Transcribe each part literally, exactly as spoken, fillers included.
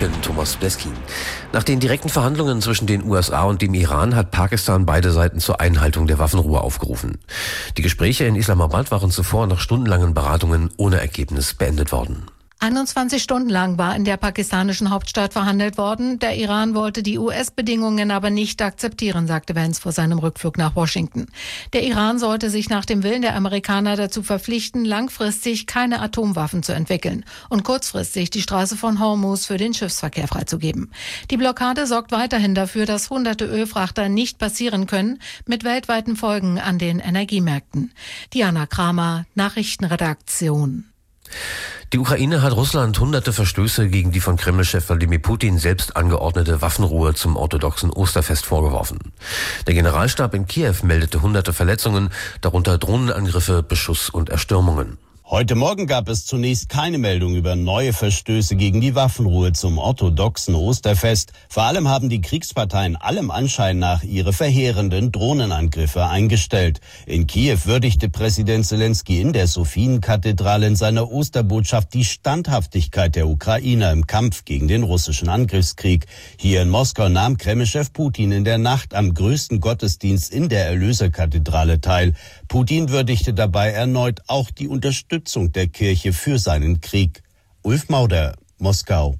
bin Thomas Bleskin. Nach den direkten Verhandlungen zwischen den U S A und dem Iran hat Pakistan beide Seiten zur Einhaltung der Waffenruhe aufgerufen. Die Gespräche in Islamabad waren zuvor nach stundenlangen Beratungen ohne Ergebnis beendet worden. einundzwanzig Stunden lang war in der pakistanischen Hauptstadt verhandelt worden. Der Iran wollte die U S-Bedingungen aber nicht akzeptieren, sagte Vance vor seinem Rückflug nach Washington. Der Iran sollte sich nach dem Willen der Amerikaner dazu verpflichten, langfristig keine Atomwaffen zu entwickeln und kurzfristig die Straße von Hormuz für den Schiffsverkehr freizugeben. Die Blockade sorgt weiterhin dafür, dass hunderte Ölfrachter nicht passieren können, mit weltweiten Folgen an den Energiemärkten. Diana Kramer, Nachrichtenredaktion. Die Ukraine hat Russland hunderte Verstöße gegen die von Kreml-Chef Wladimir Putin selbst angeordnete Waffenruhe zum orthodoxen Osterfest vorgeworfen. Der Generalstab in Kiew meldete hunderte Verletzungen, darunter Drohnenangriffe, Beschuss und Erstürmungen. Heute Morgen gab es zunächst keine Meldung über neue Verstöße gegen die Waffenruhe zum orthodoxen Osterfest. Vor allem haben die Kriegsparteien allem Anschein nach ihre verheerenden Drohnenangriffe eingestellt. In Kiew würdigte Präsident Zelensky in der Sophienkathedrale in seiner Osterbotschaft die Standhaftigkeit der Ukrainer im Kampf gegen den russischen Angriffskrieg. Hier in Moskau nahm Kreml-Chef Putin in der Nacht am größten Gottesdienst in der Erlöserkathedrale teil. Putin würdigte dabei erneut auch die Unterstützung der Kirche für seinen Krieg. Ulf Mauder, Moskau.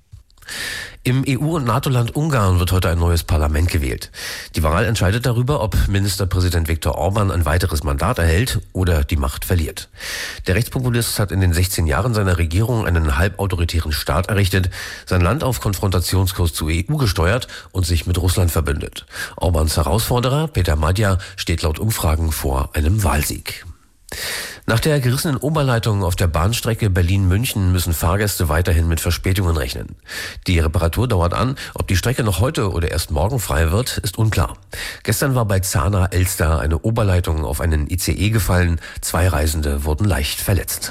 Im E U- und NATO-Land Ungarn wird heute ein neues Parlament gewählt. Die Wahl entscheidet darüber, ob Ministerpräsident Viktor Orban ein weiteres Mandat erhält oder die Macht verliert. Der Rechtspopulist hat in den sechzehn Jahren seiner Regierung einen halbautoritären Staat errichtet, sein Land auf Konfrontationskurs zur E U gesteuert und sich mit Russland verbündet. Orbans Herausforderer, Peter Madjar, steht laut Umfragen vor einem Wahlsieg. Nach der gerissenen Oberleitung auf der Bahnstrecke Berlin-München müssen Fahrgäste weiterhin mit Verspätungen rechnen. Die Reparatur dauert an. Ob die Strecke noch heute oder erst morgen frei wird, ist unklar. Gestern war bei Zahna-Elster eine Oberleitung auf einen I C E gefallen. Zwei Reisende wurden leicht verletzt.